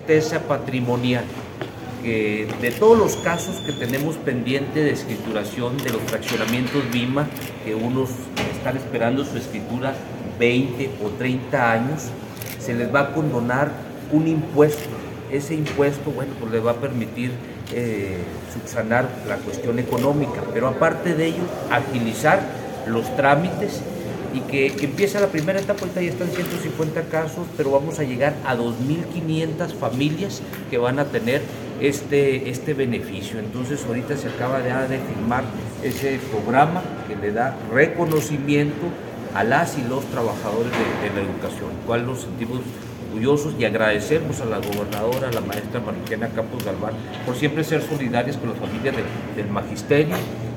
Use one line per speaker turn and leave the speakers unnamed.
certeza patrimonial, que de todos los casos que tenemos pendiente de escrituración de los fraccionamientos BIMA, que unos están esperando su escritura 20 o 30 años, se les va a condonar un impuesto. Ese impuesto, bueno, pues les va a permitir subsanar la cuestión económica, pero aparte de ello, agilizar los trámites y que empieza la primera etapa. Ahorita ya están 150 casos, pero vamos a llegar a 2.500 familias que van a tener este beneficio. Entonces ahorita se acaba de firmar ese programa que le da reconocimiento a las y los trabajadores de la educación, cual nos sentimos orgullosos y agradecemos a la gobernadora, a la maestra María Eugenia Campos Galván, por siempre ser solidarias con las familias del magisterio